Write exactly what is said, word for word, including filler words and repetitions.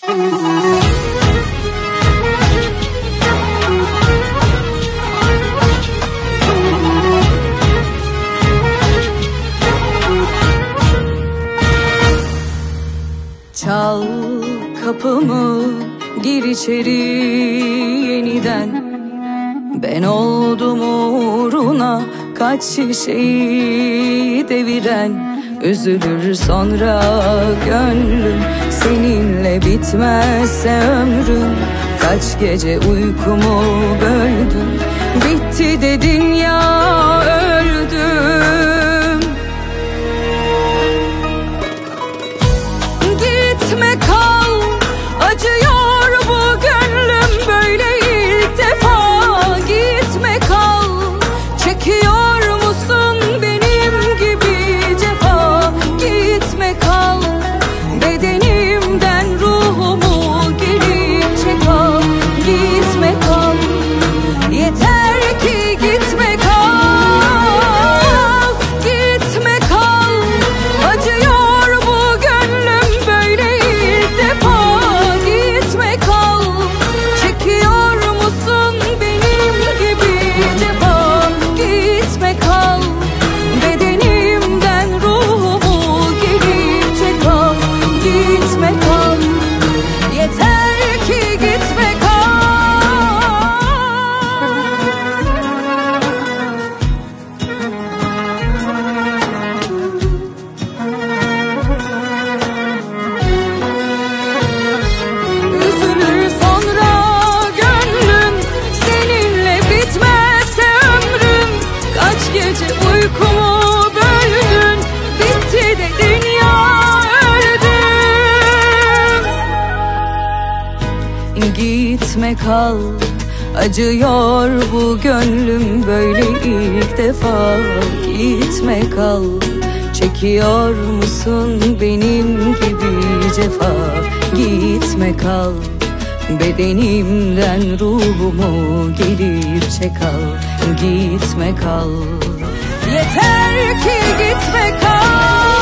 Çal kapımı, gir içeri yeniden. Ben oldum uğruna kaç şişeyi deviren. Üzülür sonra gönlüm, seninle bitmezse ömrüm. Kaç gece uykumu böldün, bitti dedin ya öldüm. Gitme kal, acıyor bu gönlüm böyle ilk defa. Gitme kal, çekiyor musun benim gibi cefa? Gitme kal, bedenimden ruhumu gelip çek al. Gitme kal, yeter ki gitme kal. Gitme kal, acıyor bu gönlüm böyle ilk defa. Gitme kal, çekiyor musun benim gibi cefa? Gitme kal, bedenimden ruhumu gelip çek al. Gitme kal, yeter ki gitme kal. Üzülür sonra gönlüm, seninle bitmezse ömrüm. Kaç gece uykumu böldün, bitti dedin ya öldüm. Gitme kal, acıyor bu gönlüm böyle ilk defa. Gitme kal, çekiyor musun benim gibi cefa? Gitme kal, bedenimden ruhumu gelip çek al. Gitme kal, yeter ki gitme kal.